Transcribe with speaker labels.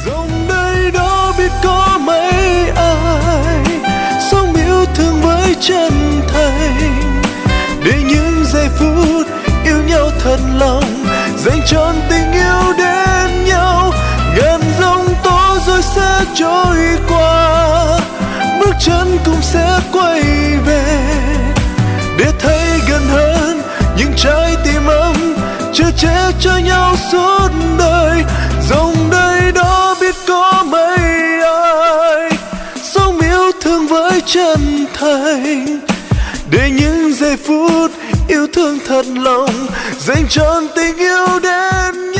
Speaker 1: Dòng đời đó biết có mấy ai sống yêu thương với chân thành, để những giây phút yêu nhau thật lòng, dành trọn tình yêu đến nhau. Ngàn giông tố rồi sẽ trôi qua, bước chân cũng sẽ quay về, để thấy gần hơn những trái tim ấm chở che cho nhau suốt đời. Dòng đời đó biết có mấy ai sống yêu thương với chân thành, để những giây phút yêu thương thật lòng, dành trọn tình yêu đến